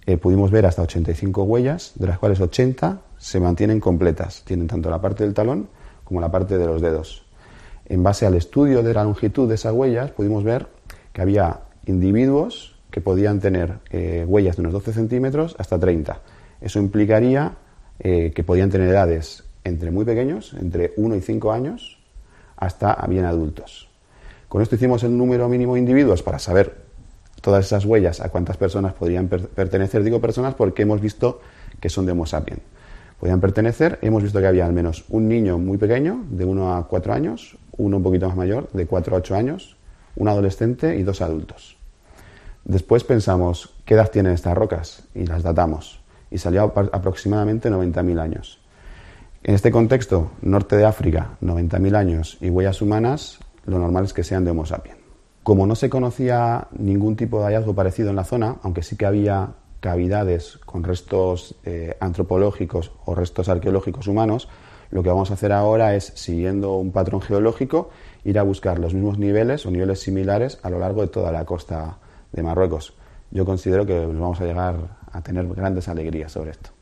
pudimos ver hasta 85 huellas, de las cuales 80 se mantienen completas. Tienen tanto la parte del talón como la parte de los dedos. En base al estudio de la longitud de esas huellas, pudimos ver que había individuos que podían tener huellas de unos 12 centímetros hasta 30. Eso implicaría que podían tener edades entre muy pequeños, entre 1 y 5 años, hasta bien adultos. Con esto hicimos el número mínimo de individuos para saber todas esas huellas, a cuántas personas podrían pertenecer. Digo personas porque hemos visto que son de Homo sapiens. Podían pertenecer, hemos visto que había al menos un niño muy pequeño, de 1 a 4 años, uno un poquito más mayor, de 4 a 8 años, un adolescente y 2 adultos. Después pensamos, ¿qué edad tienen estas rocas? Y las datamos. Y salió aproximadamente 90.000 años. En este contexto, norte de África, 90.000 años y huellas humanas, lo normal es que sean de Homo sapiens. Como no se conocía ningún tipo de hallazgo parecido en la zona, aunque sí que había cavidades con restos antropológicos o restos arqueológicos humanos, lo que vamos a hacer ahora es, siguiendo un patrón geológico, ir a buscar los mismos niveles o niveles similares a lo largo de toda la costa de Marruecos. Yo considero que vamos a llegar a tener grandes alegrías sobre esto.